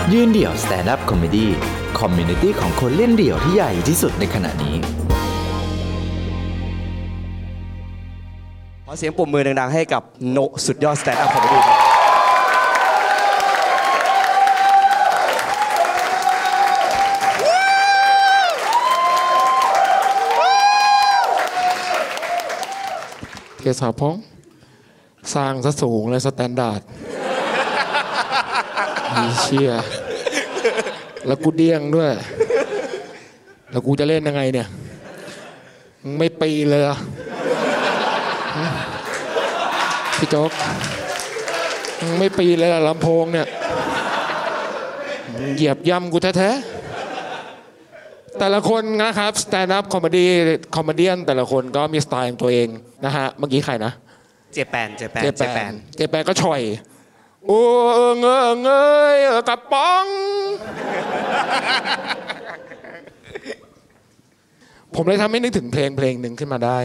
ยืนเดี่ยว Stand Up Comedy คอมมูนิตี้ของคนเล่นเดี่ยวที่ใหญ่ที่สุดในขณะนี้ขอเสียงปรบมือดังๆให้กับโนสุดยอด Stand Up Comedy ครับเกษาพงสร้างซะสูงเลยสแตนดาร์ดเชี่ยแล้วกูเดี้ยงด้วยแล้วกูจะเล่นยังไงเนี่ยไม่ปีเลยอ่ะพี่โจ๊กไม่ปีเลยลำโพงเนี่ยเหยียบย่ำกูแท้ๆแต่ละคนนะครับสแตนด์อัพคอมเมดี้แต่ละคนก็มีสไตล์ของตัวเองนะฮะเมื่อกี้ใครนะเจแปนก็ช่อยโอ้เงยกระป๋องผมเลยทำให้นึกถึงเพลงหนึ่งขึ้นมาได้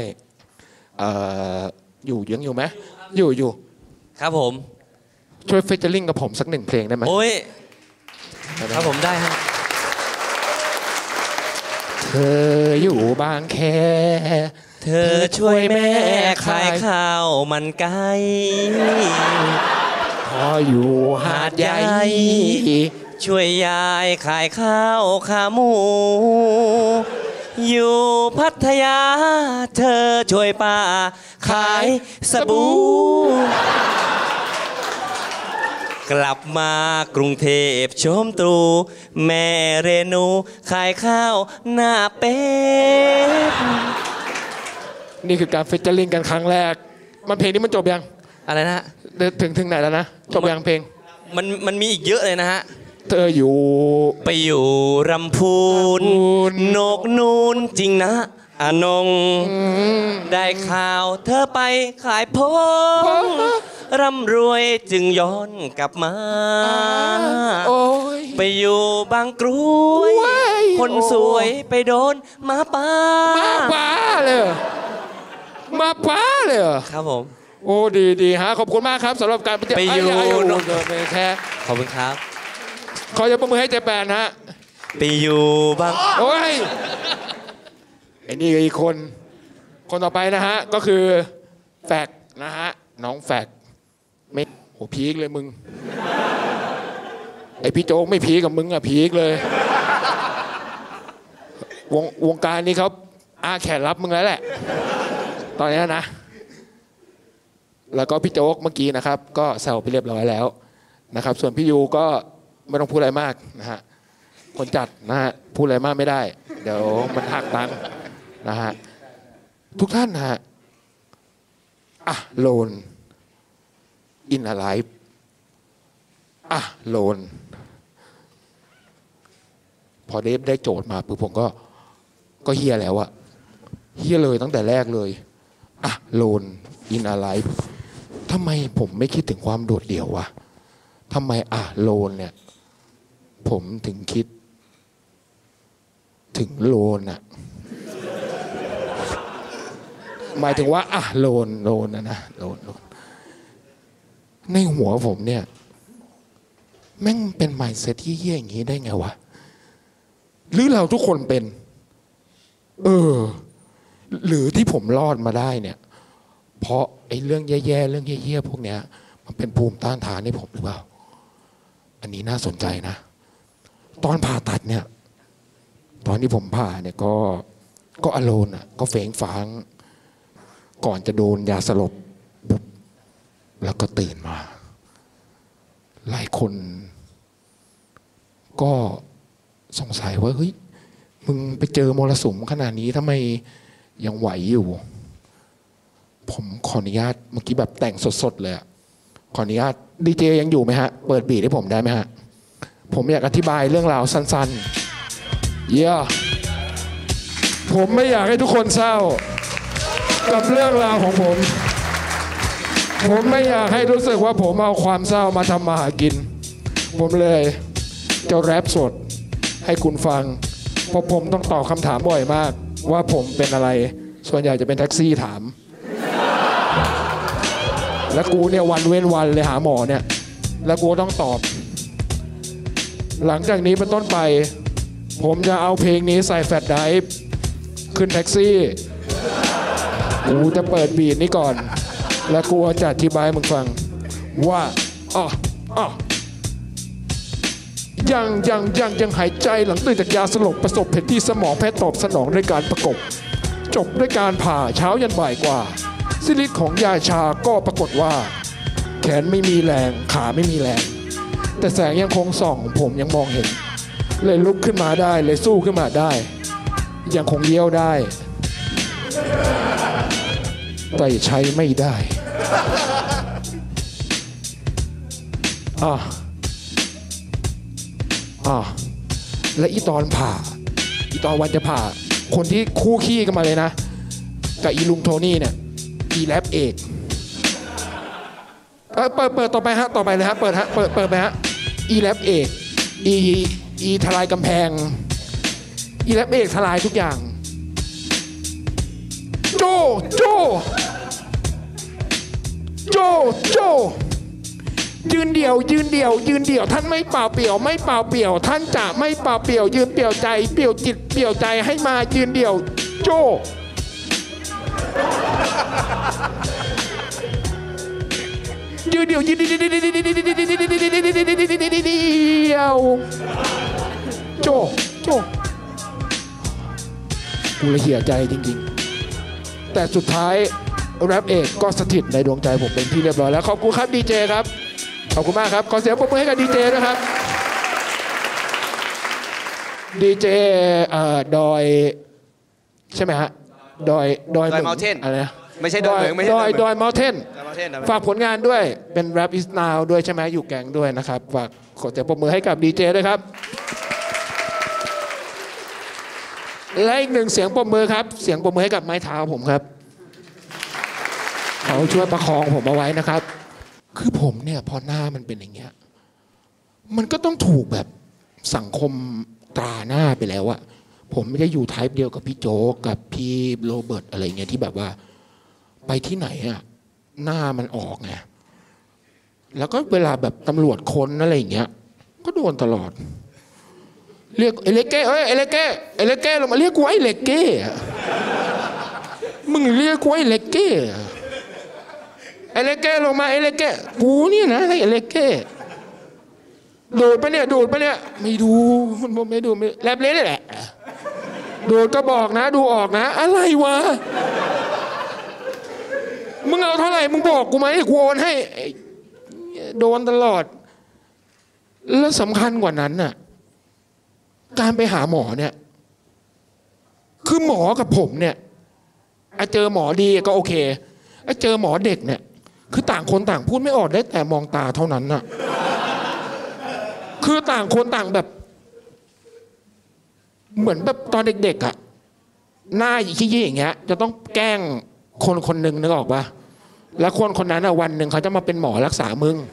ยังอยู่ไหมอยู่ครับผมช่วยเฟเจอริงกับผมสักหนึ่งเพลงได้ไหมโอ้ยครับผมได้ครับเธออยู่บางแคเธอช่วยแม่ขายข้าวมันไก่พออยู่หาดใหญ่ช่วยยายขายข้าวขาหมูอยู่พัทยาเธอช่วยป้าขายสบู่กลับมากรุงเทพชมตรูแม่เรนูขายข้าวหน้าเป็ดนี่คือการเฟเจอริงกันครั้งแรกมันเพลงนี้มันจบยังอะไรนะถึงไหนแล้วนะจบยังเพลงมันมีอีกเยอะเลยนะฮะเธออยู่ไปอยู่รำพูนนกนูนจริงนะอนงได้ข่าวเธอไปขายพงร่ำรวยจึงย้อนกลับมาไปอยู่บางกรวยคนสวยไปโดนมาป้าเลยมาป้าเลยครับผมโอ้ดีฮะขอบคุณมากครับสำหรับการไปอยู่แค่ขอบคุณครับขอจะประมือให้เจแปนฮะไปอยู่บางโอ้ยไอ้นี่อีกคนต่อไปนะฮะก็คือแฟกนะฮะน้องแฟกไม่โหพีคเลยมึงไอพี่โจ๊กไม่พีคกับมึงอะพีคเลยวงการนี้เขาแขนรับมึงแล้วแหละตอนนี้นะแล้วก็พี่โจ๊กเมื่อกี้นะครับก็แซวไปเรียบร้อยแล้วนะครับส่วนพี่ยูก็ไม่ต้องพูดอะไรมากนะฮะคนจัดนะฮะพูดอะไรมากไม่ได้เดี๋ยวมันหักตังค์นะฮะทุกท่านนะฮะAlone in a life Alone พอได้โจทย์มาปุ๊บผมก็เฮียแล้วอะเฮียเลยตั้งแต่แรกเลยAlone in a life ทำไมผมไม่คิดถึงความโดดเดี่ยววะทำไมAloneเนี่ยผมถึงคิดถึงโลนอะหมายถึงว่าโลนนะโลนในหัวผมเนี่ยแม่งเป็น mindset ที่เหี้ยอย่างนี้ได้ไงวะหรือเราทุกคนเป็นหรือที่ผมรอดมาได้เนี่ยเพราะไอ้เรื่องแย่ๆเรื่องเหี้ยๆพวกเนี้ยมันเป็นภูมิต้านทานให้ผมหรือเปล่าอันนี้น่าสนใจนะตอนผ่าตัดเนี่ยตอนที่ผมผ่าเนี่ยก็อโลนอ่ะก็เฟ้งฟ้างก่อนจะโดนยาสลบปุ๊บแล้วก็ตื่นมาหลายคนก็สงสัยว่าเฮ้ยมึงไปเจอมรสุมขนาดนี้ทำไมยังไหวอยู่ผมขออนุญาตเมื่อกี้แบบแต่งสดๆเลยขออนุญาตดีเจยังอยู่ไหมฮะเปิดบีทให้ผมได้ไหมฮะผมอยากอธิบายเรื่องราวสั้นๆผมไม่อยากให้ทุกคนเศร้ากับเรื่องราวของผมไม่อยากให้รู้สึกว่าผมเอาความเศร้ามาทำมาหากินผมเลยจะแรปสดให้คุณฟังเพราะผมต้องตอบคำถามบ่อยมากว่าผมเป็นอะไรส่วนใหญ่จะเป็นแท็กซี่ถามแล้วกูเนี่ยวันเว้นวันเลยหาหมอเนี่ยแล้วกูต้องตอบหลังจากนี้เป็นต้นไป ผมจะเอาเพลงนี้ใส่แฟลชไดรฟ์ขึ้นแท็กซี่กูจะเปิดบีทนี้ก่อน แล้วกูจะอธิบายมึงฟังว่ายังหายใจหลังตื่นจากยาสลบประสบเหตุที่สมองแพทย์ตอบสนองด้วยการประกบจบด้วยการผ่าเช้ายันบ่ายกว่าซิลิตของยาชาก็ปรากฏว่าแขนไม่มีแรงขาไม่มีแรงแต่แสงยังคงส่องผมยังมองเห็นเลยลุกขึ้นมาได้เลยสู้ขึ้นมาได้ยังคงเยี่ยวได้แต่ใช้ไม่ได้และอีตอนผ่าอีตอนวันจะผ่าคนที่คู่ขี้กันมาเลยนะกับอีลุงโทนี่เนี่ยอีแรปเอกเปิดต่อไปฮะต่อไปเลยฮะเปิดไปฮะอีแรปเอกอีทลายกำแพงอีแรปเอกทลายทุกอย่างโจยืนเดี่ยวท่านไม่เปล่าเปลี่ยวท่านจะไม่เปล่าเปลี่ยวยืนเปลี่ยวใจเปลี่ยวจิตเปลี่ยวใจให้มายืนเดี่ยวโจยืนเดี่ยวโจกูละเหี่ยใจจริงๆแต่สุดท้ายแรปเอกก็สถิตในดวงใจผมเป็นที่เรียบร้อยแล้วขอบคุณครับดีเจครับขอบคุณมากครับขอเสียงปรบมือให้กับดีเจด้วยครับดีเจดอยใช่ไหมฮะดอยเมาเทนอะไรนะไม่ใช่ดอยไม่ใช่ดอยเมาเทนฝากผลงานด้วยเป็น Rap is now ด้วยใช่ไหมอยู่แกงด้วยนะครับฝากขอเสียงปรบมือให้กับดีเจด้วยครับและอีกหนึ่งเสียงปรบมือครับเสียงปรบมือให้กับไม้เท้าผมครับเขาช่วยประคองผมเอาไว้นะครับคือผมเนี่ยพอหน้ามันเป็นอย่างเงี้ยมันก็ต้องถูกแบบสังคมตราหน้าไปแล้วอะผมไม่ได้อยู่ไทป์เดียวกับพี่โจ๊กกับพี่โรเบิร์ตอะไรเงี้ยที่แบบว่าไปที่ไหนอะหน้ามันออกไงแล้วก็เวลาแบบตำรวจค้นอะไรอย่างเงี้ยก็โดนตลอดเรียกเอเลเก้เอเลเก้ลงมาเรียกกูไอ้เลเก้มึงเรียกกูไอ้เลเก้เอเลเก้ลงมาเอเลเก้กูนี่นะไอ้เอเลเก้ดูดไปเนี่ยไม่ดูแลบเล่นแหละดูดก็บอกนะดูออกนะอะไรวะมึงเอาเท่าไหร่มึงบอกกูไหมกูโอนให้โดนตลอดแล้วสำคัญกว่านั้นน่ะการไปหาหมอเนี่ยคือหมอกับผมเนี่ยเจอหมอดีก็โอเคเจอหมอเด็กเนี่ยคือต่างคนต่างพูดไม่ออกได้แต่มองตาเท่านั้นน่ะคือต่างคนต่างแบบเหมือนแบบตอนเด็กๆอ่ะหน้าขี้ๆอย่างเงี้ยจะต้องแกล้งคนหนึ่งนึกออกปะแล้วคนนั้นวันหนึ่งเขาจะมาเป็นหมอรักษามึง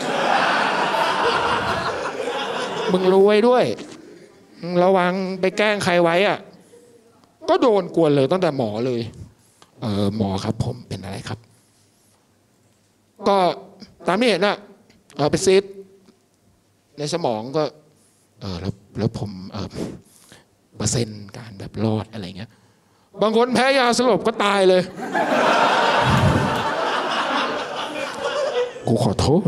รู้ไว้ด้วยระวังไปแกล้งใครไว้อ่ะก็โดนกวนเลยตั้งแต่หมอเลยหมอครับผมเป็นอะไรครับก็ตามที่เห็นน่ะไปซีดในสมองก็แล้วผมเปอร์เซ็นต์การแบบรอดอะไรเงี้ยบางคนแพ้ยาสลบก็ตายเลยกูขอโท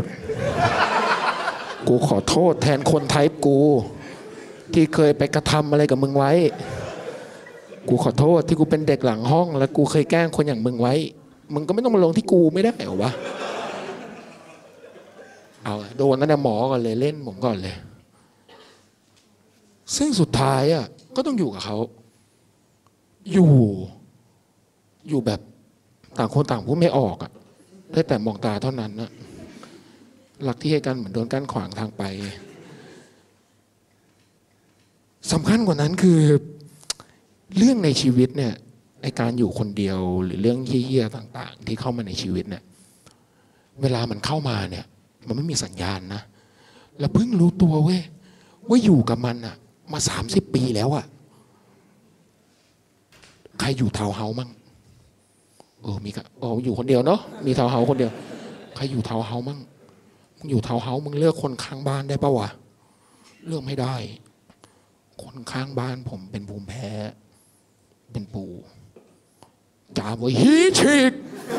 ษแทนคนไทป์กูที่เคยไปกระทำอะไรกับมึงไว้กูขอโทษที่กูเป็นเด็กหลังห้องแล้วกูเคยแกล้งคนอย่างมึงไว้มึงก็ไม่ต้องมาลงที่กูไม่ได้เหรอวะเอาโดนนั่นนะหมอก่อนเลยเล่นผมก่อนเลยซึ่งสุดท้ายอ่ะก็ต้องอยู่กับเขาอยู่แบบต่างคนต่างพูดไม่ออกอ่ะได้แต่มองตาเท่านั้นนะหลักที่ให้กันเหมือนโดนกั้นขวางทางไปสำคัญกว่านั้นคือเรื่องในชีวิตเนี่ยในการอยู่คนเดียวหรือเรื่องเหี้ยๆต่างๆที่เข้ามาในชีวิตเนี่ยเวลามันเข้ามาเนี่ยมันไม่มีสัญญาณนะแล้วเพิ่งรู้ตัวเว้ยว่าอยู่กับมันอ่ะมา30 ปีแล้วอ่ะใครอยู่ทาวน์เฮาส์มั่งมีครับอยู่คนเดียวเนาะมีทาวน์เฮาส์คนเดียวใครอยู่ทาวน์เฮาส์มั่งมึงอยู่ทาวน์เฮาส์มึงเลือกคนข้างบ้านได้ปะวะเลือกไม่ได้ คนข้างบ้านผมเป็นภูมิแพ้ เป็นปู่จามว่าฮีฉีก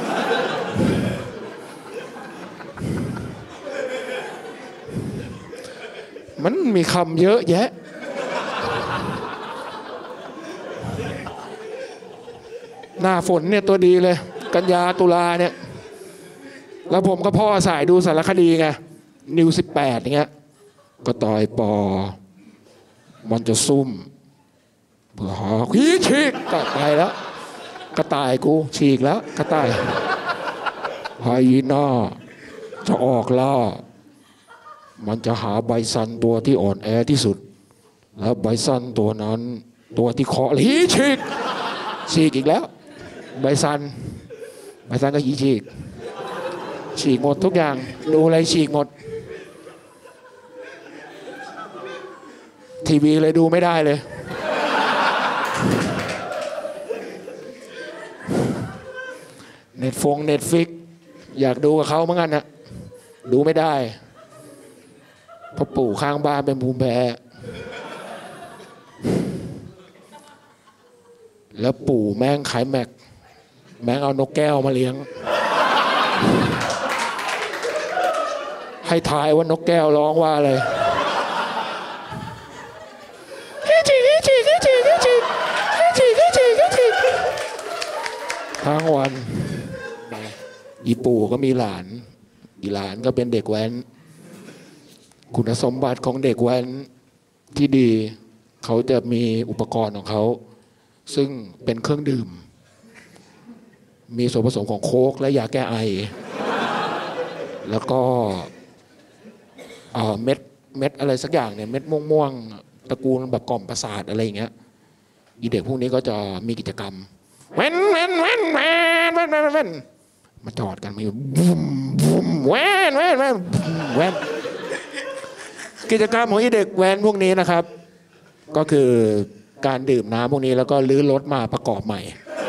มันมีคำเยอะแยะ หน้าฝนเนี่ยตัวดีเลย กันยาตุลาเนี่ย แล้วผมก็พ่อสายดูสารคดีไงนิว18อย่างเงี้ยก็ต่อยปอมันจะซุ่มเผื่อหาขี้ฉีกก็ตายแล้วกระต่ายกูฉีกแล้วกระต่ายไฮยีน่าจะออกล่ามันจะหาไบซันตัวที่อ่อนแอที่สุดแล้วไบซันตัวนั้นตัวที่เคาะหีฉีกฉีกอีกแล้วไบซันก็หีฉีกหมดทุกอย่างดูอะไรฉีกหมดทีวีเลยดูไม่ได้เลยเน็ตฟิกอยากดูกับเขาเหมือนกันนะดูไม่ได้เพราะปู่ข้างบ้านเป็นภูมิแพ้แล้วปู่แม่งขายแม่งเอานกแก้วมาเลี้ยงให้ทายว่านกแก้วร้องว่าอะไรทั้งวันอีปู่ก็มีหลานอีหลานก็เป็นเด็กแว้นคุณสมบัติของเด็กแว้นที่ดีเขาจะมีอุปกรณ์ของเขาซึ่งเป็นเครื่องดื่มมีส่วนผสมของโค้กและยาแก้ไอแล้วก็เม็ดอะไรสักอย่างเนี่ยเม็ดม่วงๆตระกูลแบบกล่อมประสาทอะไรอย่างเงี้ยอีเด็กพวกนี้ก็จะมีกิจกรรมเว้นมาจอดกันมาบุ้มแว้นกิจกรรมของอีเด็กแว้นพวกนี้นะครับก็คือการดื่มน้ำพวกนี้แล้วก็ลื้อรถมาประกอบใหม่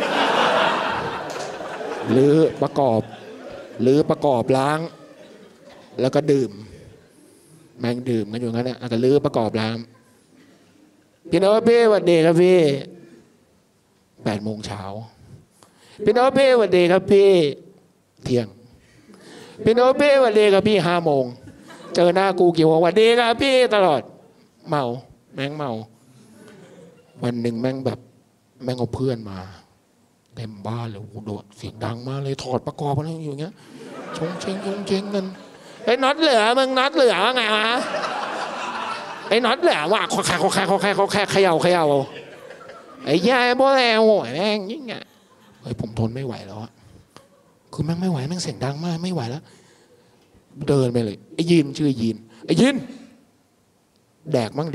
ลื้อประกอบล้างแล้วก็ดื่มแม่งดื่มกันอยู่งั้นนะแล้วก็ลื้อประกอบล้างพี่โน้ตพี่สวัสดีครับพี่8 โมงเช้าพี่โน้ตพี่สวัสดีครับพี่เที่ยงพี่โน้ตพี่สวัสดีครับพี่5 โมงเจอหน้ากูกี่โมงสวัสดีครับพี่ตลอดเมาแม่งเมาวันหนึ่งแม่งเอาเพื่อนมาเต็มบ้านเลยโดดเสียงดังมากเลยถอดประกอบอะไรอยู่เงี้ยชงเชงกันไอ้น็อตเหลือมึงน็อตเหลือไงวะไอ้น็อตเหลือว่ะแค่เขย่าไอ้ยายบ่แล้วโวยแม่งยิ่งอ่ะเฮ้ยผมทนไม่ไหวแล้วอะคือแม่งไม่ไหวแม่งเสียงดังมากไม่ไหวแล้วเดินไปเลยไอ้ยีนชื่อยีนไอ้ยีนแดกมั่งดิ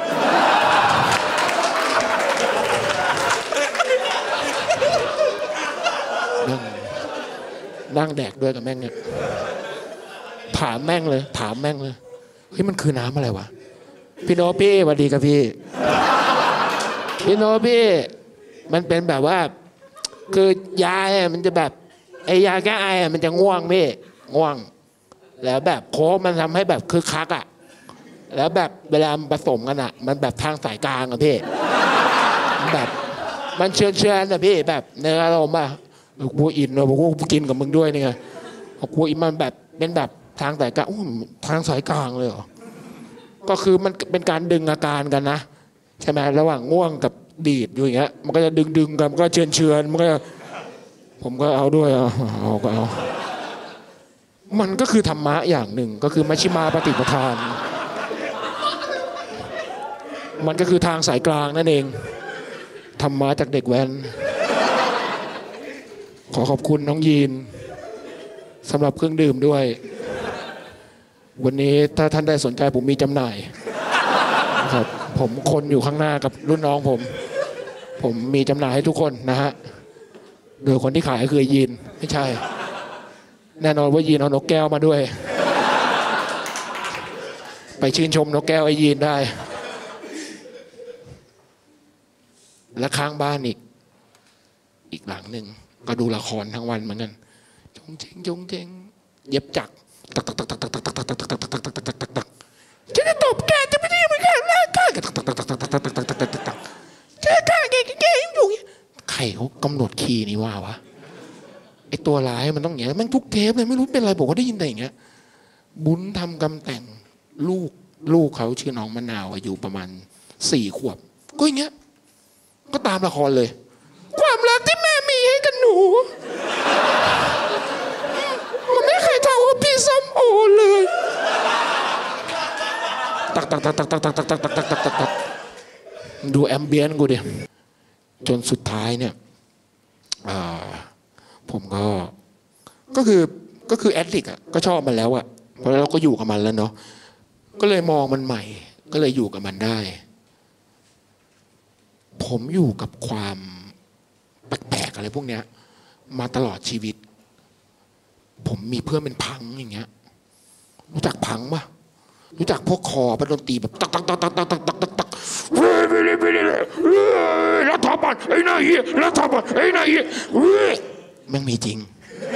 นั่งแดกด้วยกับแม่งเนี่ยถามแม่งเลยเฮ้ยมันคือน้ำอะไรวะพี่โนพี่สวัสดีครับพี่โนพี่มันเป็นแบบว่าคือยาเนี่ยมันจะแบบไอยาแก้ไอมันจะง่วงพี่ง่วงแล้วแบบโค้กมันทำให้แบบคึกคักอ่ะแล้วแบบเวลาผสมกันอ่ะมันแบบทางสายกลางอ่ะพี่แบบมันเชื่อนะพี่แบบเนื้ออารมณ์อ่ะกูอินเลยกูกินกับมึงด้วยนี่ไงกูอินมันแบบเป็นแบบทางสายกลางทางสายกลางเลยเหรอก็คือมันเป็นการดึงอาการกันนะใช่ไหมระหว่างง่วงกับดีดอยู่อย่างเงี้ยมันก็จะดึงกันมันก็เชิญมันก็ผมก็เอาด้วยเอามันก็คือธรรมะอย่างหนึ่งก็คือมัชฌิมาปฏิปทานมันก็คือทางสายกลางนั่นเองธรรมะจากเด็กแว้นขอขอบคุณน้องยีนสำหรับเครื่องดื่มด้วยวันนี้ถ้าท่านได้สนใจผมมีจำหน่ายครับผมคนอยู่ข้างหน้ากับรุ่นน้องผมมีจำหน่ายให้ทุกคนนะฮะโดยคนที่ขายคือยีนไม่ใช่แน่นอนว่ายีนเอานกแก้วมาด้วยไปชื่นชมนกแก้วไอ้ยีนได้และข้างบ้านอีกหลังหนึ่งก็ดูละครทั้งวันเหมือนกันจงเจงเย็บจักรตักจะได้ตบแกจะไม่ได้คีย์นี้ว่าวะไอตัวร้ายมันต้องอย่างเงี้ยแม่งทุกเทปเลยไม่รู้เป็นอะไรบอกว่าได้ยินแต่อย่างเงี้ยบุญทำกำแต่งลูกเขาชื่อน้องมะนาวอายุประมาณ4 ขวบก็อย่างเงี้ยก็ตามละครเลย ความรักที่แม่มีให้กับหนูมันไม่เคยเท่ากับพี่ส้มโอเลยตักดูแอมเบียนกูดิจนสุดท้ายเนี่ยผมก็คือแอดดิกอ่ะก็ชอบมันแล้วอ่ะเพราะเราก็อยู่กับมันแล้วเนาะก็เลยมองมันใหม่ก็เลยอยู่กับมันได้ผมอยู่กับความแปลกๆอะไรพวกเนี้ยมาตลอดชีวิตผมมีเพื่อนเป็นพังอย่างเงี้ยรู้จักพังปะรู้จักพวกคอเป็นดนตรีแบบตักรัฐบาลไอ้นายเหี้ยรัฐบาลไอ้นายเหี้ยแม่งมีจริง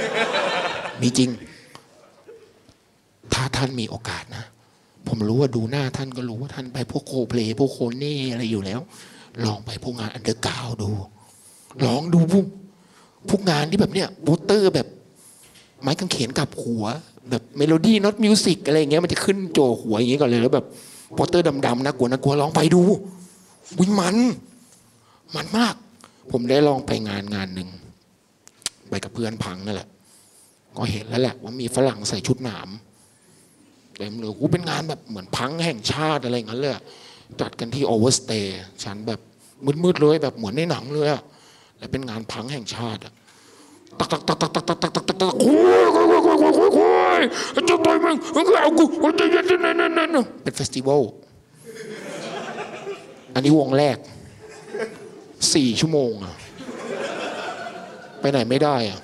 ถ้าท่านมีโอกาสนะผมรู้ว่าดูหน้าท่านก็รู้ว่าท่านไปพวกโคเพลย์พวกโคเน่อะไรอยู่แล้วลองไปพวกงานอันเดอร์กราวด์ดูลองดูพวกงานที่แบบเนี้ยโปสเตอร์แบบไม้กางเขนกับหัวแบบเมโลดี้น็อตมิวสิกอะไรอย่างเงี้ยมันจะขึ้นโจหัวอย่างงี้ก่อนเลยแล้วแบบโปสเตอร์ดำๆนะกลัวลองไปดูวิ่งมันมากผมได้ลองไปงานหนึ่งไปกับเพื่อนพังนั่นแหละก็เห็นแล้วแหละว่ามีฝรั่งใส่ชุดหนามเต็มเลยกูเป็นงานแบบเหมือนพังแห่งชาติอะไรอย่างเงี้ยเลยจัดกันที่โอเวอร์สเตย์ชั้นแบบมืดๆเลยแบบเหมือนในหนังเลยอะแล้วเป็นงานพังแห่งชาติอะตักโอ้ยจะต่อยมึงก็เอากูจะยัดนั่นเป็นเฟสติวัลอันนี้วงแรก4 ชั่วโมงอะไปไหนไม่ได้อะ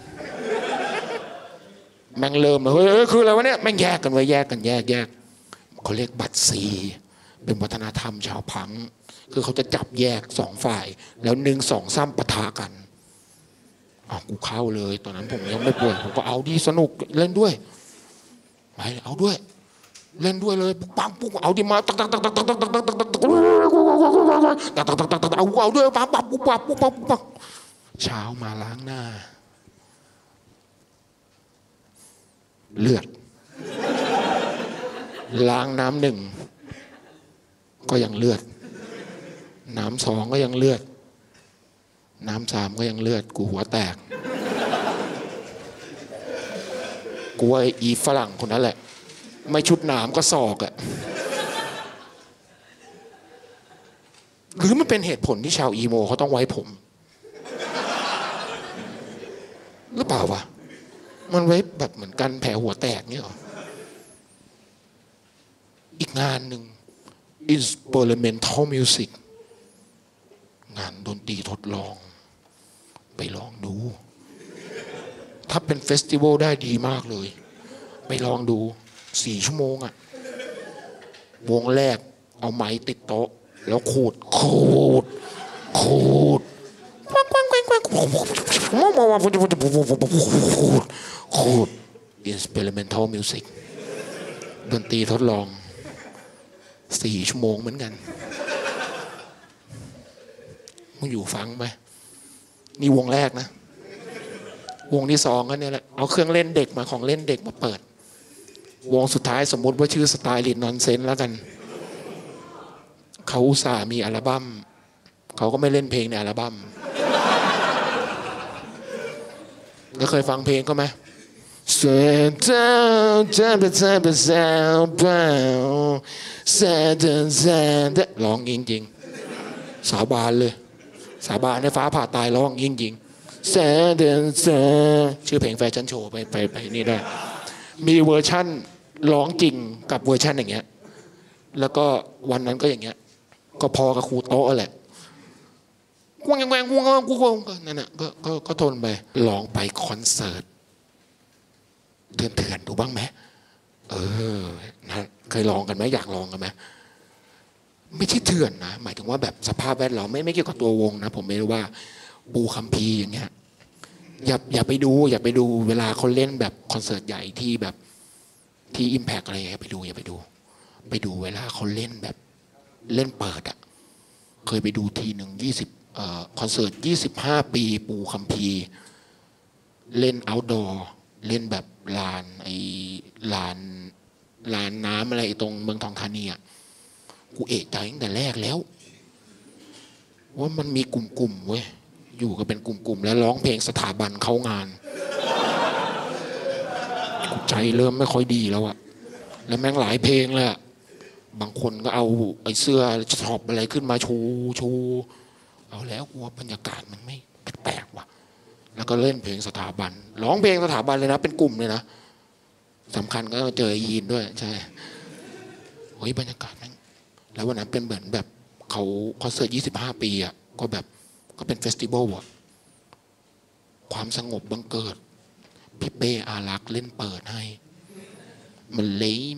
แม่งเริ่มเลยเฮ้ยคืออะไรวะเนี่ยแม่งแยกกันไว้แยกเขาเรียกบัตรซีเป็นวัฒนธรรมชาวพังคือเขาจะจับแยก2 ฝ่ายแล้ว1 2 3ปะทะกันกูเข้าเลยตอนนั้นผมยังไม่ป่วยผมก็เอาดีสนุกเล่นด้วยไปเอาด้วยเล่นด้วยเลยปั๊มปุ๊บเอาดีมาเอาด้วยปั๊มปุ๊บเช้ามาล้างหน้าเลือดล้างน้ำ1ก็ยังเลือดน้ำ2ก็ยังเลือดน้ำ3ก็ยังเลือดกูหัวแตกกูว่าอีฝรั่งคนนั้นแหละไม่ชุดหนามก็ศอกอะหรือมันเป็นเหตุผลที่ชาวอีโมเขาต้องไว้ผมหรือเปล่าวะมันไว้แบบเหมือนกันแผลหัวแตกเนี่ยหรออีกงานหนึ่ง experimental music งานดนตรีทดลองไปลองดูถ้าเป็นเฟสติวัลได้ดีมากเลยไปลองดู4 ชั่วโมงอะวงแรกเอาไม้ติดโต๊ะแล้วขูดexperimental music ดนตรีทดลอง4 ชั่วโมงเหมือนกันมึงอยู่ฟังไหมนี่วงแรกนะวงที่2ก็เนี่ยแหละเอาเครื่องเล่นเด็กมาของเล่นเด็กมาเปิดวงสุดท้ายสมมติว่าชื่อสไตล์ลินนอนเซนแล้วกันเขาอุตส่าห์มีอัลบั้มเขาก็ไม่เล่นเพลงในอัลบั้มแล้วเคยฟังเพลงเขาไหมร้องจริงๆสาบานเลยสาบานในฟ้าผ่าตายร้องจริงๆชื่อเพลงแฟชั่นโชว์ไปนี่ได้มีเวอร์ชั่นร้องจริงกับเวอร์ชั่นอย่างเงี้ยแล้วก็วันนั้นก็อย่างเงี้ยก็พอกับครูโต๊ะแหละกูนั่นน่ะก็ทนไปลองไปคอนเสิร์ตเถื่อนดูบ้างไหมนะเคยลองกันไหมอยากลองกันไหมไม่ใช่เถื่อนนะหมายถึงว่าแบบสภาพแวดล้อมไม่เกี่ยวกับตัววงนะผมไม่รู้ว่าปูคัมภีร์อย่างเงี้ยอย่าไปดูเวลาเขาเล่นแบบคอนเสิร์ตใหญ่ที่แบบที่ Impact อะไรอย่าไปดูเวลาเขาเล่นแบบเล่นเปิดอ่ะเคยไปดูทีหนึ่งคอนเสิร์ต25 ปีปูคัมภีร์เล่นเอาท์ดอร์เล่นแบบลานลานน้ำอะไรตรงเมืองทองธานีอ่ะกูเอะใจตั้งแต่แรกแล้วว่ามันมีกลุ่มเว้ยอยู่กันเป็นกลุ่มแล้วร้องเพลงสถาบันเข้างานกูใจเริ่มไม่ค่อยดีแล้วอะแล้วแม่งหลายเพลงเลยอะบางคนก็เอาไอ้เสื้อช็อปอะไรขึ้นมาชูเอาแล้วกูว่าบรรยากาศมันไม่แปลกๆว่ะแล้วก็เล่นเพลงสถาบันร้องเพลงสถาบันเลยนะเป็นกลุ่มเลยนะสำคัญก็เจอยีนด้วยใช่เฮ้ยบรรยากาศแม่งแล้ววันนั้นเป็นเหมือนแบบเขาคอนเสิร์ต25 ปีอ่ะก็แบบก็เป็นเฟสติวัลอ่ะความสงบบังเกิดพี่เป้อารักษ์เล่นเปิดให้มัน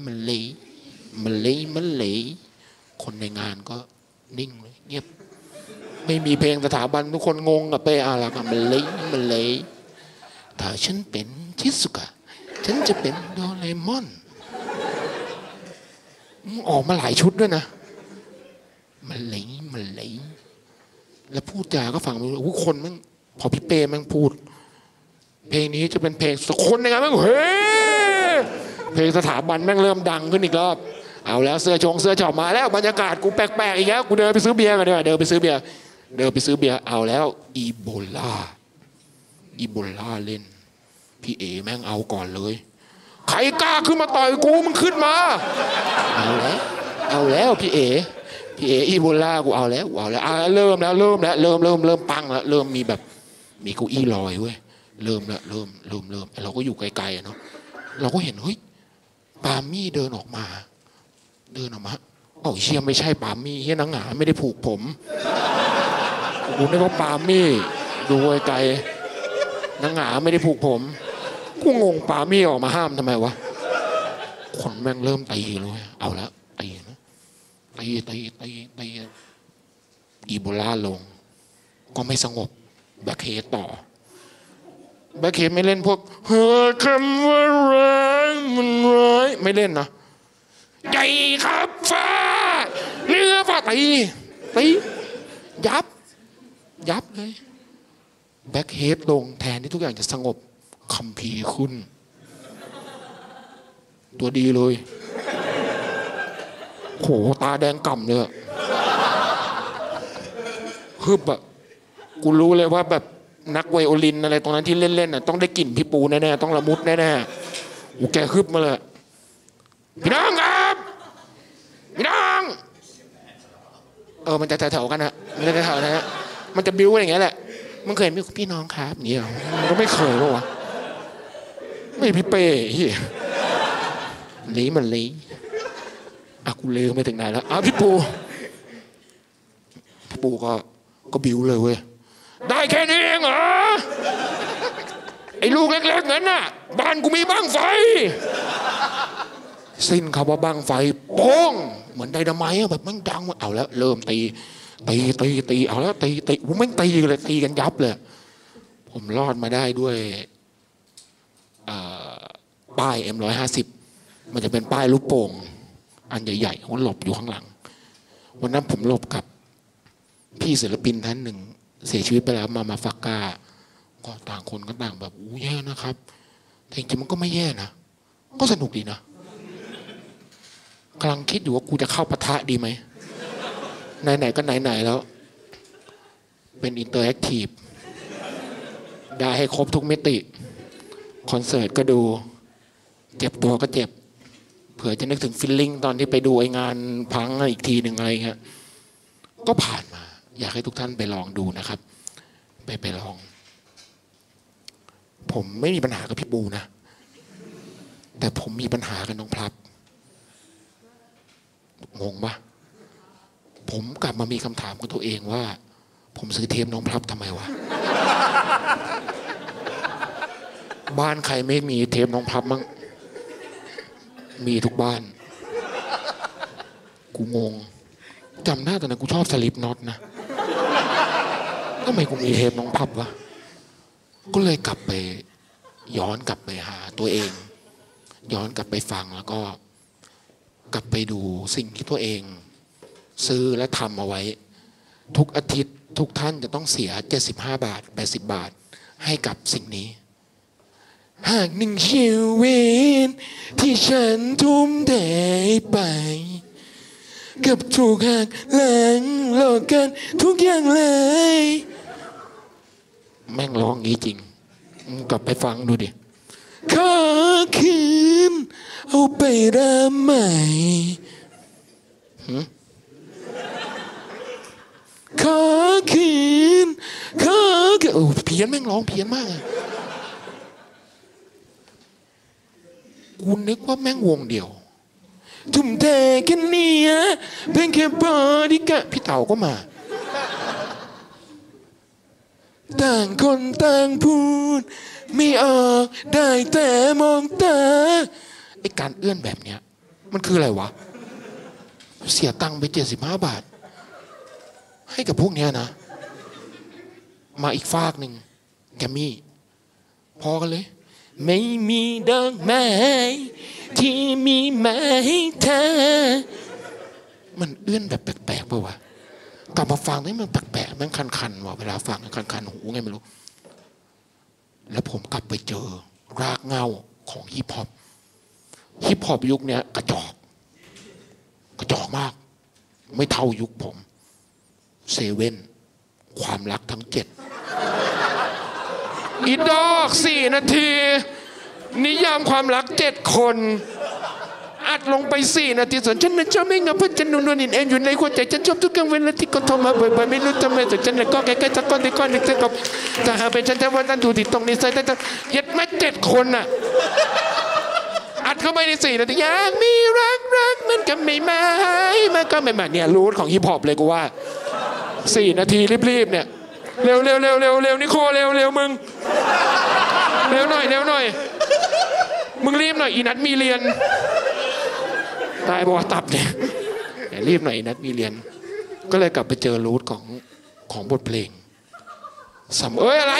เลยคนในงานก็นิ่งเลยเงียบไม่มีเพลงสถาบันทุกคนงงกับเป้อารักษ์มันเลยถ้าฉันเป็นชิซุกะฉันจะเป็นโดเรมอนออกมาหลายชุดด้วยนะมันเลยแล้วพูดจาก็ฟังไม่รู้คนแม่งพอพี่เป้แม่งพูดเพลงนี้จะเป็นเพลงสคนในงานแม่งเฮ้เพลงสถาบันแม่งเริ่มดังขึ้นอีกรอบเอาแล้วเสื้อช็อปมาแล้วบรรยากาศกูแปลกๆอีกแล้วกูเดินไปซื้อเบียร์กันดีกว่าเดินไปซื้อเบียร์เอาแล้วอีโบลาเล่นพี่เอแม่งเอาก่อนเลยใครกล้าขึ้นมาต่อยกูมึงขึ้นมาเอาแล้วพี่เออีโบลากูเอาแล้วเริ่มปังแล้วเริ่มมีแบบมีเก้าอี้ลอยเว้ยเริ่มเราก็อยู่ไกลๆเนาะเราก็เห็นเฮ้ยปามี่เดินออกมาเอ้าเชี่ยไม่ใช่ปามี่เฮียนางหงาไม่ได้ผูกผมกูนึกว่าปามี่ดูไกลนางหงาไม่ได้ผูกผมกูงงปามี่ออกมาห้ามทำไมวะคนแม่งเริ่มตีเลยเอาละตีอีโบลาลงก็ไม่สงบแบ็คเฮดต่อแบ็คเฮดไม่เล่นพวกเฮ้ยคำว่ารักมันร้ายไม่เล่นนะใหญ่ครับฟ้าเนื้อฟ้าตียับเลยแบ็คเฮดลงแทนที่ทุกอย่างจะสงบคัมภีร์ขึ้นตัวดีเลยโหตาแดงก่ำเลยฮึบอะกูรู้เลยว่าแบบนักไวโอลินอะไรตรงนั้นที่เล่นๆน่ะต้องได้กลิ่นพี่ปูแน่ๆต้องละมุดแน่ๆโอ้แกฮึบมาเลยพี่น้องครับพี่น้องมันจะแถวๆกันนะมันจะแถวๆนะฮะมันจะบิ้วอะไรอย่างเงี้ยแหละมึงเคยมีพี่น้องครับเนี่ยมันก็ไม่เคยป่ะวะไม่พี่เป้มันลีกูเลวไม่ถึงไหนแล้วพี่ปูก็บิ้วเลยเว้ยได้แค่นี้เองเหรอไอ้ลูกเล็กๆนั้นน่ะบ้านกูมีบั้งไฟสิ้นคำว่าบั้งไฟโป้งเหมือนไดนาไมต์แบบมันดังเอาแล้วเริ่มตีเอาแล้วตีผมไม่ตีเลยตีกันยับเลยผมรอดมาได้ด้วยป้าย M150 มันจะเป็นป้ายลูกโป่งอันใหญ่ๆเขาหลบอยู่ข้างหลังวันนั้นผมหลบกับพี่ศิลปินท่านหนึ่งเสียชีวิตไปแล้วมาฟักกาก็ต่างคนก็ต่างแบบแย่นะครับแต่จริงๆมันก็ไม่แย่นะก็สนุกดีนะกำลังคิดอยู่ว่ากูจะเข้าปะทะดีไหมไหนๆก็ไหนๆแล้วเป็นอินเตอร์แอคทีฟได้ให้ครบทุกมิติคอนเสิร์ตก็ดูเจ็บตัวก็เจ็บเผื่อจะนึกถึงฟีลลิ่งตอนที่ไปดูไอ้งานพังอีกทีหนึ่งอะไรเงี้ยก็ผ่านมาอยากให้ทุกท่านไปลองดูนะครับไปลองผมไม่มีปัญหากับพี่ปูนะแต่ผมมีปัญหากับน้องพลับงงปะผมกลับมามีคำถามกับตัวเองว่าผมซื้อเทปน้องพลับทำไมวะบ้านใครไม่มีเทปน้องพลับมั้งมีทุกบ้านกูงงจำได้ตอนนั้นกูชอบสลิปน็อตนะทำไมกูมีเทปน้องพับวะก็เลยย้อนกลับไปหาตัวเองย้อนกลับไปฟังแล้วก็กลับไปดูสิ่งที่ตัวเองซื้อและทำเอาไว้ทุกอาทิตย์ทุกท่านจะต้องเสีย75 บาท80 บาทให้กับสิ่งนี้หากหนึ่งชีวิตที่ฉันทุ่มเทไปกับถูกหักหลังหลอกกันทุกอย่างเลยแม่งร้องงี้จริงกลับไปฟังดูดิขอคืนเอาไปรำใหม่ขอคืนขอคืนโอ้เพี้ยนแม่งร้องเพี้ยนมากกูนึกว่าแม่งวงเดียวทุ่มเทแค่เนี้ยเพียงแค่พอที่กะพี่เต๋าก็มาต่างคนต่างพูดไม่ออกได้แต่มองตาไอ้การเอื้อนแบบเนี้ยมันคืออะไรวะเสียตังค์ไป75 บาทให้กับพวกเนี้ยนะมาอีกฟากหนึ่งแกมมี่พอกันเลยไม่มีดอกไม้ที่มีมาให้เธอมันเอื้อนแบบแปลกๆป่าวะกลับมาฟังนี่มันแปลกๆมันคันๆว่ะเวลาฟังคันๆหูไงไม่รู้แล้วผมกลับไปเจอรากเหง้าของฮิปฮอปยุคเนี้ยกระจอกมากไม่เท่ายุคผมเซเว่นความรักทั้ง7อีดอก4 นาทีนิยามความรัก7 คนอัดลงไป4 นาทีส่วนฉันนั้นชอบไม่งับเพราะฉันนุ่นๆเองอยู่ในหัวใจฉันชอบทุกครั้งเวลาที่เขาโทรมาบ่อยๆไม่รู้ทำไมแต่ฉันก็ใกล้ๆสักก้อนที่ก้อนหนึ่งแต่กับถ้าหากเป็นฉันแต่ว่านั่นถูกติดตรงนี้ใส่แต่ยัดมา7 คนน่ะอัดเข้าไปใน4 นาทีอยากมีรักมันก็ไม่มามันก็ไม่มาเนี่ยรูทของฮิปฮอปเลยกูว่า4 นาทีรีบๆเนี่ยเร็วนิโคเร็วมึงเร็วหน่อยมึงรีบหน่อยอีนัทมีเรียนตายบอกว่าตับเนี่ยรีบหน่อยอีนัทมีเรียนก็เลยกลับไปเจอรูทของบทเพลงอะไร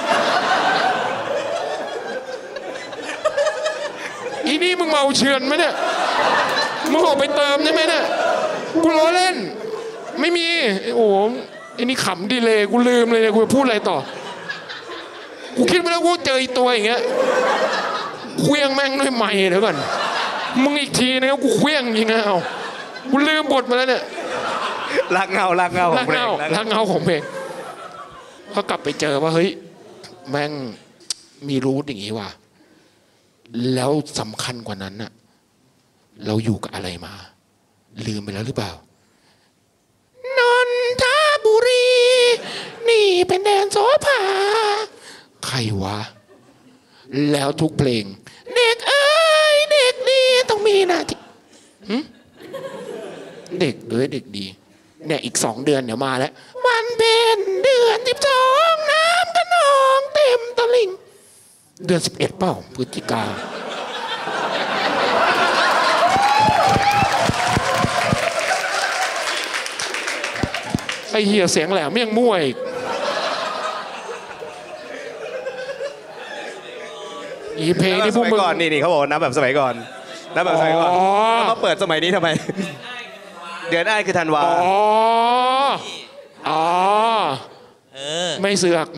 อีนี่มึงเมาเชือนไหมเนี่ยมึงออกไปเติมใช่ไหมเนี่ยกูล้อเล่นไม่มีโอ้ไอ้นี่ขำดีเลยกูลืมเลยกูพูดอะไรต่อกูคิดไปแล้วกูเจออีตัวอย่างเงี้ยเคลี้ยงแม่งด้วยไม้เดี๋ยวก่อนมึงอีกทีนะกูเคลี้ยงยิงเอากูลืมบทมาแล้วเนี่ยรักเงาของเพลงรักเงาของเพลงก็กลับไปเจอว่าเฮ้ยแม่งมีรูทอย่างงี้ว่ะแล้วสำคัญกว่านั้นน่ะเราอยู่กับอะไรมาลืมไปแล้วหรือเปล่านนทบุรีนี่เป็นแดนโสภาใครวะแล้วทุกเพลงเด็กเอ้ยเด็กดีต้องมีหน้าที่เด็กเด็กดีเนี่ยอีก2 เดือนเดี๋ยวมาแล้ววันเพ็ญเดือน12น้ำกระนองเต็มตลิ่งเดือน11เปล่าพฤศจิกาไอ้เหี้ยเสียงแหลมยังมั่วอีกอีเพลงที่พวกมึงก่อนนี่เขาบอกนับแบบสมัยก่อนนับแบบสมัยก่อนเขาเปิดสมัยนี้ทำไมเดือนอ้ายคือธันวาไม่เสือก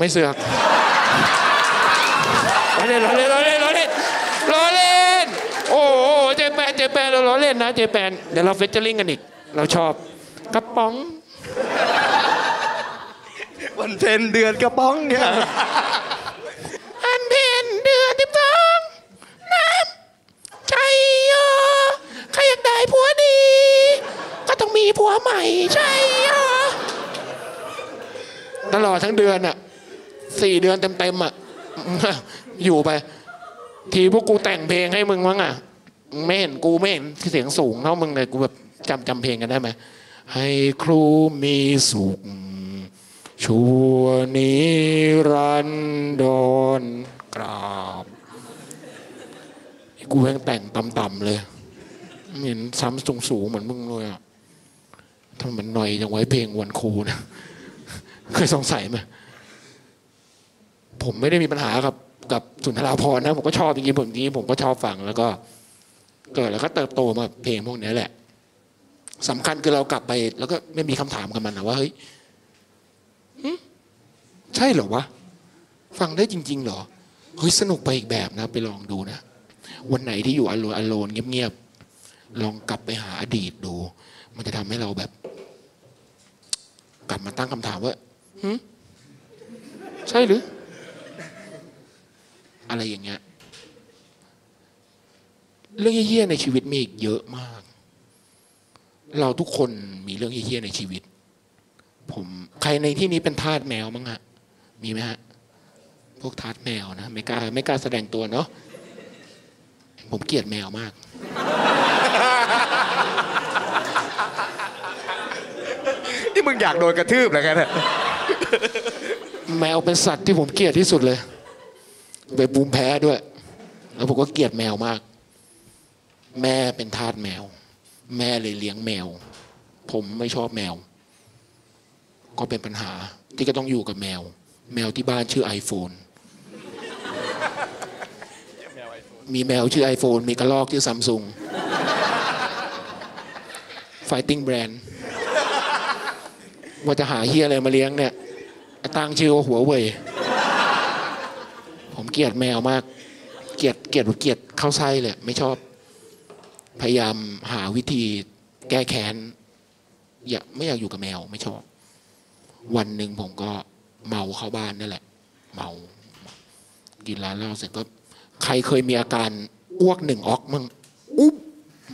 ล้อเล่นโอ้เจแปนเราล้อเล่นนะเจแปนเดี๋ยวเราเฟเจอริ่งกันอีกเราชอบกระป๋องวันเพ็ญเดือนกระป๋องเนี่ยวันเพ็ญเดือน12น้ำใจโยใครอยากได้ผัวดีก็ต้องมีผัวใหม่ใช่โยตลอดทั้งเดือนอ่ะ4 เดือนเต็มอ่ะอยู่ไปทีพวกกูแต่งเพลงให้มึงมั้งอ่ะไม่เห็นกูไม่เห็นเสียงสูงเท่ามึงเลยกูแบบจำเพลงกันได้ไหมให้ครูมีสุขชั่วนิรันดรกราบกูยังแต่งต่ำๆเลยเห็นซ้ำสูงๆเหมือนมึงเลยอ่ะทำไมมันหน่อยจังไว้เพลงวันครูนะเคยสงสัยไหมผมไม่ได้มีปัญหากับสุนทราภรณ์นะผมก็ชอบจริงๆผมก็ชอบฟังแล้วก็เกิดแล้วก็เติบโตมาเพลงพวกนี้แหละสำคัญคือเรากลับไปแล้วก็ไม่มีคำถามกับมันนะว่าเฮ้ยใช่เหรอวะฟังได้จริงๆเหรอเฮ้ยสนุกไปอีกแบบนะไปลองดูนะวันไหนที่อยู่อโลนเงียบๆลองกลับไปหาอดีตดูมันจะทำให้เราแบบ กลับมาตั้งคำถามว่าใช่หรืออะไรอย่างเงี้ยเรื่องเหี้ยๆในชีวิตมีอีกเยอะมากเราทุกคนมีเรื่องเหี้ยๆในชีวิตผมใครในที่นี้เป็นทาสแมวมั้งฮะมีไหมฮะพวกทาสแมวนะไม่กล้าแสดงตัวเนาะผมเกลียดแมวมากนี่มึงอยากโดนกระทืบเหรอกันเนี่ยแมวเป็นสัตว์ที่ผมเกลียดที่สุดเลยไปภูมิแพ้ด้วยแล้วผมก็เกลียดแมวมากแม่เป็นทาสแมวแม่เลยเลี้ยงแมวผมไม่ชอบแมวก็เป็นปัญหาที่ก็ต้องอยู่กับแมวที่บ้านชื่อ iPhone มีแมวชื่อ iPhone มีกระรอกชื่อ Samsung Fighting Brand ว่าจะหาเฮียอะไรมาเลี้ยงเนี่ยตั้งชื่อว่าหัวเว่ยผมเกลียดแมวมากเกลียดเข้าไส้เลยไม่ชอบพยายามหาวิธีแก้แค้นไม่อยากอยู่กับแมวไม่ชอบวันหนึ่งผมก็เมาเข้าบ้านนั่นแหละเมากินร้านเหล้าเสร็จก็ใครเคยมีอาการอ้วก1 ออกมั่งอุ๊บ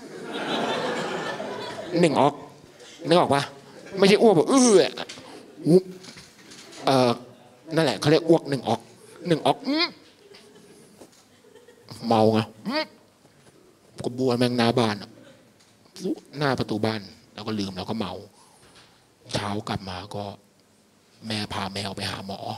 1 ออกนึกออกปะไม่ใช่อ้วกแบบอุ๊บนั่นแหละเขาเรียกอ้วก1 ออก1 ออกเมาไงก็บัวแมงหน้าบ้านหน้าประตูบ้านแล้วก็ลืมแล้วก็เมาเช้ากลับมาก็แม่พาแมวไปหาหมอ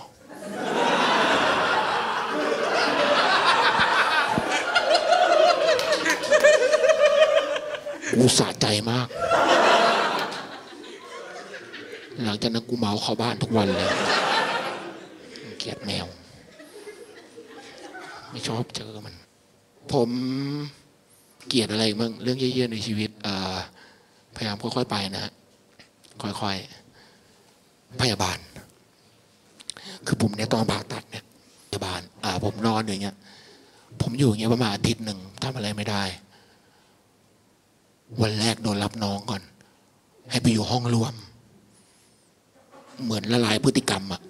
กูสะใจมากหลังจากนั้นกูเมาเข้าบ้านทุกวันเลยเกลียดแมวไม่ชอบเจอมันผมเกลียดอะไรบ้างเรื่องเยี่ยๆในชีวิตพยายามค่อยๆไปนะฮะค่อยๆพยาบาลคือผมเนี่ยตอนผ่าตัดเนี่ยพยาบาลผมนอนอย่างเงี้ยผมอยู่อย่างเงี้ยประมาณอาทิตย์หนึ่งทำอะไรไม่ได้วันแรกโดนรับน้องก่อนให้ไปอยู่ห้องรวมเหมือนละลายพฤติกรรมอะ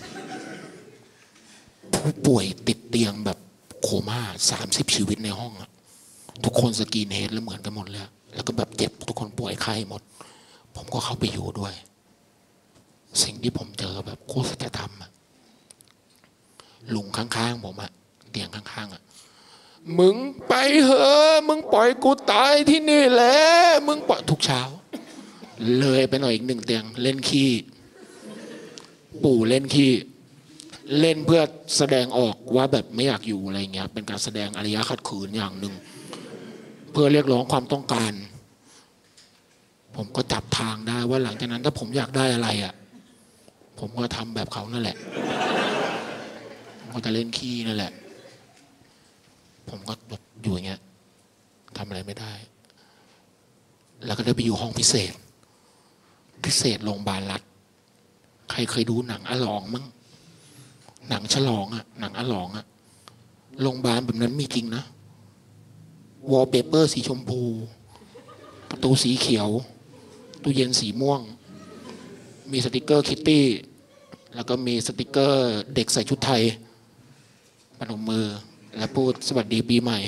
ผู้ป่วยติดเตียงแบบโคม่า30 ชีวิตในห้องอะทุกคนสกรีนเฮดแล้วเหมือนกันหมดเลยแล้วก็แบบเจ็บทุกคนป่วยไข้หมดผมก็เข้าไปอยู่ด้วยสิ่งที่ผมเจอแบบโคตรสัจธรรมอะลุงข้างๆผมอะเตียงข้างๆอะมึงไปเหอะมึงปล่อยกูตายที่นี่แหละมึงปล่อยทุกเช้าเลยไปหน่อยอีก1 เตียงเล่นขี้ปู่เล่นขี้เล่นเพื่อแสดงออกว่าแบบไม่อยากอยู่อะไรเงี้ยเป็นการแสดงอารยะขัดขืนอย่างหนึ่งเพื่อเรียกร้องความต้องการผมก็จับทางได้ว่าหลังจากนั้นถ้าผมอยากได้อะไรอ่ะผมก็ทำแบบเขานั่นแหละผมก็จะเล่นขี้นั่นแหละผมก็อยู่อย่างเงี้ยทำอะไรไม่ได้แล้วก็ได้ไปอยู่ห้องพิเศษโรงพยาบาลรัฐใครเคยดูหนังอลองมั้งหนังฉลองอะหนังอลองอะโรงพยาบาลแบบนั้นมีจริงนะวอลเปเปอร์สีชมพูประตูสีเขียวตู้เย็นสีม่วงมีสติกเกอร์คิตตี้แล้วก็มีสติกเกอร์เด็กใส่ชุดไทยปนมมือและพูดสวัสดีปีใหม่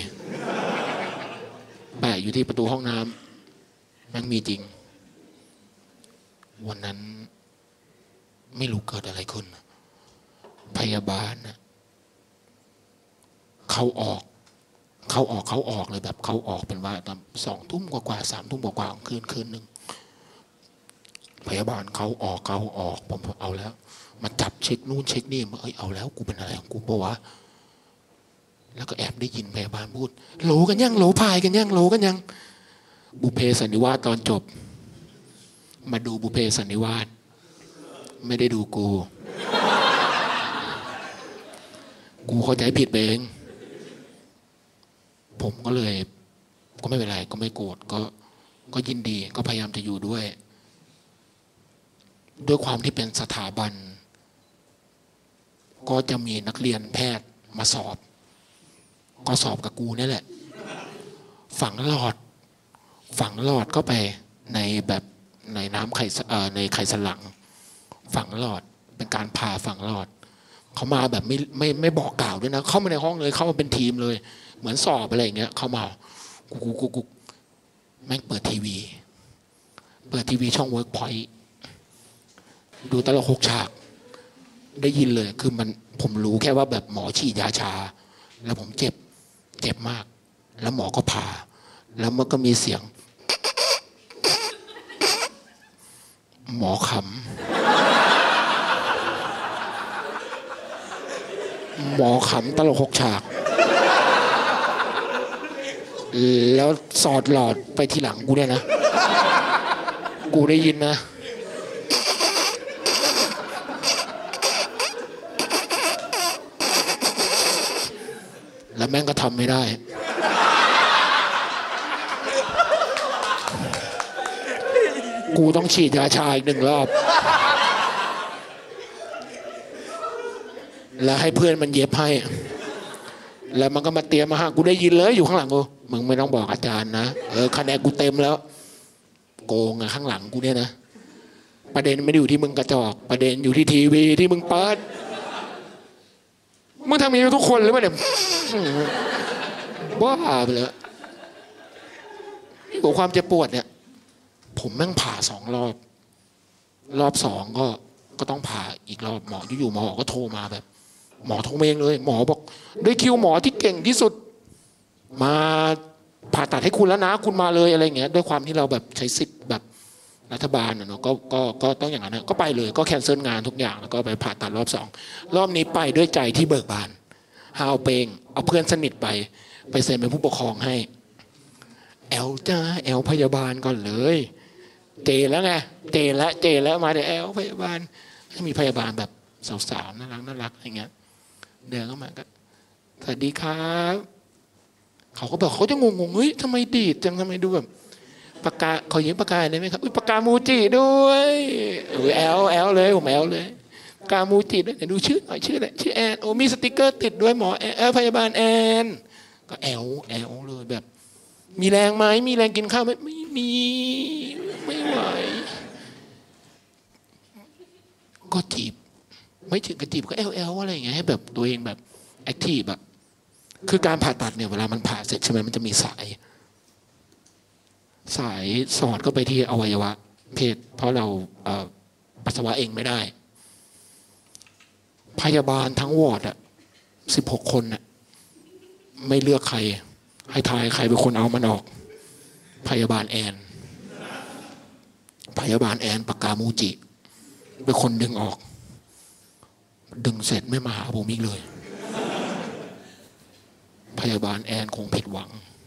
แปะอยู่ที่ประตูห้องน้ำมันมีจริงวันนั้นไม่รู้เกิดอะไรขึ้นพยาบาลนะเขาออกเลยแบบเขาออกเป็นว่าตอน2 ทุ่มกว่า3 ทุ่มกว่าของคืนหนึ่งพยาบาลเขาออกผมเอาแล้วมาจับเช็คนู่นเช็คนี่มาเอาแล้วกูเป็นอะไรของกูปะวะแล้วก็แอบได้ยินพยาบาลพูดโหลกันยังโหลพายกันยังโหลกันยังบุพเพสันนิวาสตอนจบมาดูบุพเพสันนิวาสไม่ได้ดูกูเข้าใจผิดเองผมก็เลยก็ไม่เป็นไรก็ไม่โกรธก็ยินดีก็พยายามจะอยู่ด้วยความที่เป็นสถาบันก็จะมีนักเรียนแพทย์มาสอบ ก็สอบกับกูนี่แหละ ฝังหลอดเข้าไปในแบบในน้ำในไขสันหลัง ฝังหลอดเป็นการผ่าฝังหลอด เขามาแบบไม่บอกกล่าวด้วยนะ เข้ามาในห้องเลย เข้ามาเป็นทีมเลย เหมือนสอบอะไรอย่างเงี้ย เข้ามากูแม่งเปิดทีวีช่องเวิร์กพอยต์ดูตลก6 ฉากได้ยินเลยคือผมรู้แค่ว่าแบบหมอฉีดยาชา แล้วผมเจ็บมาก แล้วหมอก็ผ่า แล้วมันก็มีเสียง หมอขำตลก6 ฉาก แล้วสอดหลอดไปทีหลังกูเนี่ยนะ กูได้ยินนะ แล้วแม่งก็ทำไม่ได้ กูต้องฉีดยาชาอีก1 รอบ แล้วให้เพื่อนมันเย็บให้ แล้วมันก็มาเตรียมมาหากูได้ยินเลยอยู่ข้างหลังกูมึงไม่ต้องบอกอาจารย์นะคะแนนกูเต็มแล้ว โกงข้างหลังกูเนี่ยนะ ประเด็นไม่ได้อยู่ที่มึงกระจอก ประเด็นอยู่ที่ทีวีที่มึงเปิด มึงทำอย่างนี้ทุกคนหรือเปล่าเนี่ยบ้าไปเลยนี่กับความเจ็บปวดเนี่ย ผมแม่งผ่า2 รอบ รอบ 2ก็ต้องผ่าอีกรอบหมออยู่ๆหมอก็โทรมาแบบ หมอโทรมาเองเลย หมอบอกด้วยคิวหมอที่เก่งที่สุดมาผ่าตัดให้คุณแล้วนะคุณมาเลยอะไรเงี้ยด้วยความที่เราแบบใช้สิทธิ์แบบรัฐบาลเนาะก็ต้องอย่างนั้นนะก็ไปเลยก็แคนเซิลงานทุกอย่างแล้วก็ไปผ่าตัดรอบ 2รอบนี้ไปด้วยใจที่เบิกบานเอาเปงเอาเพื่อนสนิทไปเซ็นเป็นผู้ปกครองให้แอลจ้าแอลพยาบาลก่อนเลยเจแล้วไงเจแล้วมาเดี๋ยวแอลพยาบาลให้มีพยาบาลแบบสาวๆน่ารักอะไรเงี้ยเดินเข้ามาก็สวัสดีครับเขาก็บอกเขาจะงงเฮ้ยทำไมดีดจังทำไมดูแบบปากกาขอยืมปากกาได้ไหมครับปากกามูจิด้วยแอลเลยผมแอลเลยปากกามูจิด้วยเดี๋ยวดูชื่อหน่อยชื่ออะไรชื่อแอนโอ้มีสติกเกอร์ติดด้วยหมอพยาบาลแอนก็แอลเลยแบบมีแรงไหมมีแรงกินข้าวไหมไม่มีไม่ไหวก็จีบไม่ถึงกระจีบก็แอลอะไรอย่างเงี้ยให้แบบตัวเองแบบแอคทีฟแบบคือการผ่าตัดเนี่ยเวลามันผ่าเสร็จใช่ไหมมันจะมีสายสอดเข้าไปที่อวัยวะเพศเพราะเราปัสสาวะเองไม่ได้พยาบาลทั้งวอร์ด16 คนไม่เลือกใครให้ทายใครเป็นคนเอามันออกพยาบาลแอนปากกามูจิเป็นคนดึงออกดึงเสร็จไม่มาหาผมอีกเลยพยาบาลแอนคงผิดหวัง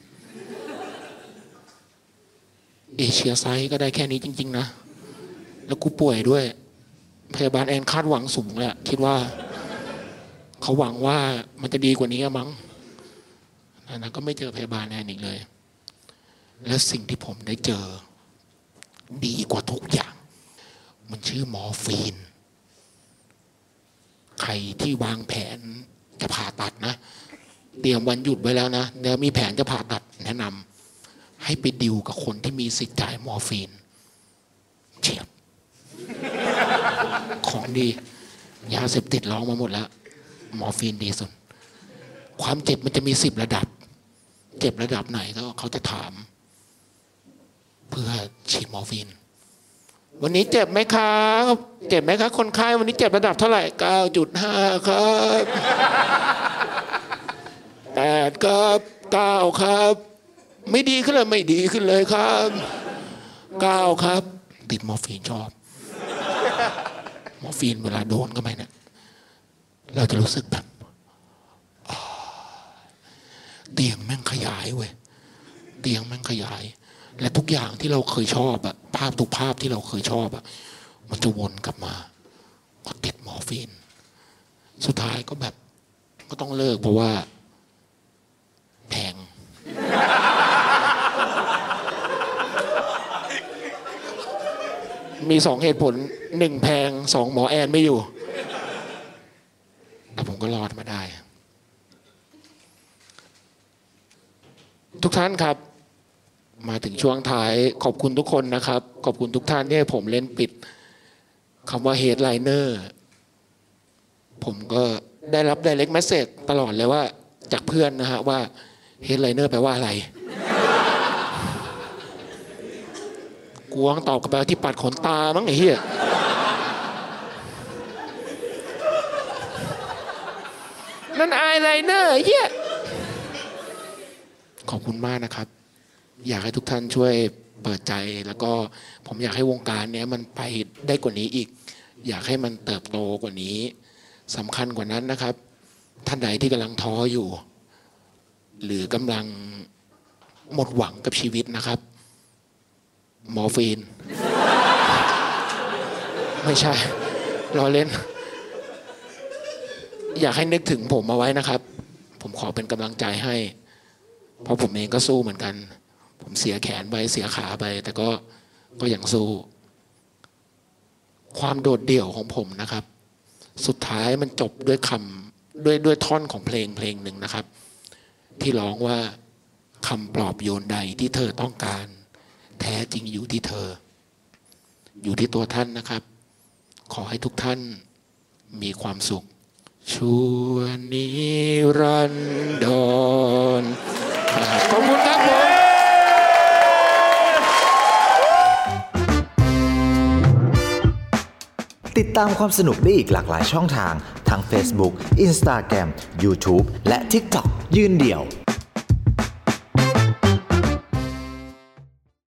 เอเชียไซส์ก็ได้แค่นี้จริงๆนะแล้วกูป่วยด้วยพยาบาลแอนคาดหวังสูงแหละคิดว่าเขาหวังว่ามันจะดีกว่านี้มั้งนั้นก็ไม่เจอพยาบาลแอนอีกเลยและสิ่งที่ผมได้เจอดีกว่าทุกอย่างมันชื่อมอร์ฟีนใครที่วางแผนจะผ่าตัดนะเตรียมวันหยุดไว้แล้วนะแล้วมีแผนจะผ่าตัดแนะนำให้ไปดิวกับคนที่มีสิทธิ์จ่ายมอร์ฟีนเฉียบ ของดียาเสพติดร้องมาหมดแล้วมอร์ฟีนดีสุดความเจ็บมันจะมี10 ระดับเจ็บระดับไหนก็เขาจะถามเพื่อฉีดมอร์ฟีนวันนี้เจ็บไหมครับคนไข้วันนี้เจ็บระดับเท่าไหร่ 9.5 ครับ8 ครับ 9 ครับไม่ดีขึ้นเลยครับ9 ครับติดมอร์ฟีนชอบมอร์ฟีนเวลาโดนเข้าไปเนี่ยเราจะรู้สึกแบบเตียงแม่งขยายเว้ยเตียงแม่งขยายและทุกอย่างที่เราเคยชอบทุกภาพที่เราเคยชอบมันจะวนกลับมาก็ติดมอร์ฟีนสุดท้ายก็แบบก็ต้องเลิกเพราะว่าแพงมี2 เหตุผล 1แพง 2หมอแอนไม่อยู่ก็รอดมาได้ ทุกท่านครับมาถึงช่วงท้ายขอบคุณทุกคนนะครับขอบคุณทุกท่านที่ให้ผมเล่นปิดคำว่า Headliner ผมก็ได้รับ direct message ตลอดเลยว่าจากเพื่อนนะฮะว่า Headliner แปลว่าอะไรกูต้องตอบกลับไปที่ปัดขนตามั้งไอ้เหี้ยนั่นอายไลเนอร์เหี้ยขอบคุณมากนะครับอยากให้ทุกท่านช่วยเปิดใจแล้วก็ผมอยากให้วงการเนี้ยมันไปได้กว่านี้อีกอยากให้มันเติบโตกว่านี้สำคัญกว่านั้นนะครับท่านใดที่กำลังท้ออยู่หรือกำลังหมดหวังกับชีวิตนะครับมอร์ฟีน ไม่ใช่ล้อเล่นอยากให้นึกถึงผมเอาไว้นะครับผมขอเป็นกำลังใจให้เพราะผมเองก็สู้เหมือนกันผมเสียแขนไปเสียขาไปแต่ก็ยังสู้ความโดดเดี่ยวของผมนะครับสุดท้ายมันจบด้วยคำด้วยท่อนของเพลงหนึ่งนะครับที่ร้องว่าคำปลอบโยนใดที่เธอต้องการแท้จริงอยู่ที่เธออยู่ที่ตัวท่านนะครับขอให้ทุกท่านมีความสุขชั่วนิรันดรขอบคุณครับผมติดตามความสนุกได้อีกหลากหลายช่องทางทั้ง Facebook, Instagram, YouTube และ TikTok ยืนเดี่ยว